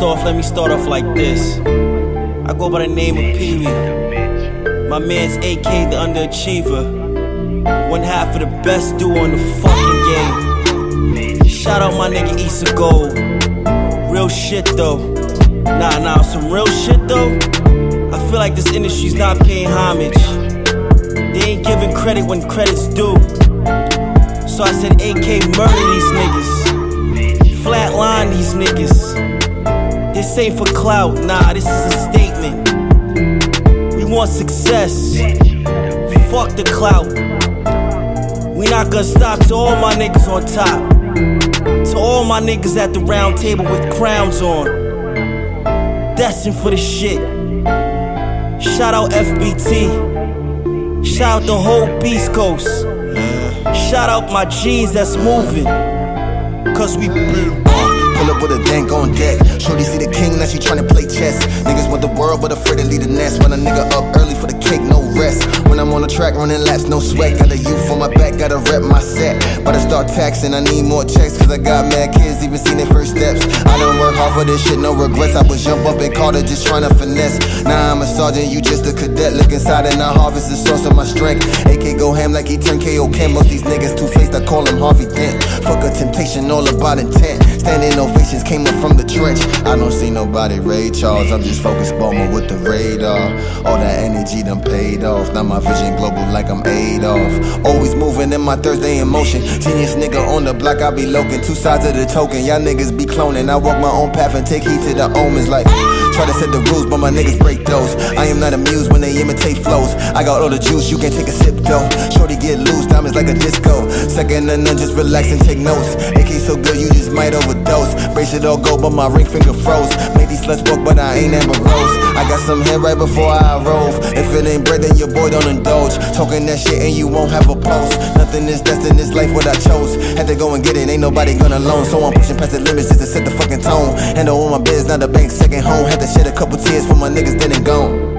off, let me start off like this. I go by the name of Pee Wee. My man's AK, the underachiever. One half of the best duo in the fucking game. Shout out my nigga Issa Gold. Real shit though. Nah, some real shit though. I feel like this industry's not paying homage. They ain't giving credit when credit's due. So I said AK murder these niggas. Flatline these niggas. This ain't for clout, nah, this is a statement. We want success. Fuck the clout. We not gonna stop to all my niggas on top. To all my niggas at the round table with crowns on. Destined for the shit. Shout out FBT. Shout out the whole Beast Coast. Shout out my G's that's moving. Cause we pull up with a dank on deck. Shorty see the king, now she tryna play chess. Niggas want the world, but afraid to leave the nest. Run a nigga up early for the cake, no rest. When I'm on the track, running laps, no sweat. Got a youth on my back, gotta rep my set. But I start taxing, I need more checks. Cause I got mad kids, even seen their first steps. I done work hard for this shit, no regrets. I was jump up and caught her, just tryna finesse. Now I'm a sergeant, you just a cadet. Look inside and I harvest the source of my strength. AK go ham like he turned KO Ken. Most these niggas two-faced, I call him Harvey Dent. Fuck a temptation, all about intent. Standing ovations came up from the trench. I don't see nobody Ray Charles, I'm just focused bomber with the radar. All that energy done paid off. Now my vision global like I'm Adolf. Always moving in my Thursday in motion. Genius nigga on the block, I be loking. Two sides of the token, y'all niggas be cloning. I walk my own path and take heed to the omens like try to set the rules, but my niggas break those. I am not amused when they imitate flows. I got all the juice, you can't take a sip though. Shorty get loose, diamonds like a disco. Second to none, just relax and take notes. AK so good, you just might overdose. Bracelet all gold, but my ring finger froze. Made these sluts walk, but I ain't Amber Rose. I got some hair right before I rove. If it ain't bread, then your boy don't indulge. Talking that shit and you won't have a post. Nothing is destined, this life what I chose. Had to go and get it, ain't nobody gonna loan. So I'm pushing past the limits just to set the fucking tone. Handle all my biz, not the bank, second home. Had to shed a couple tears for my niggas dead and gone.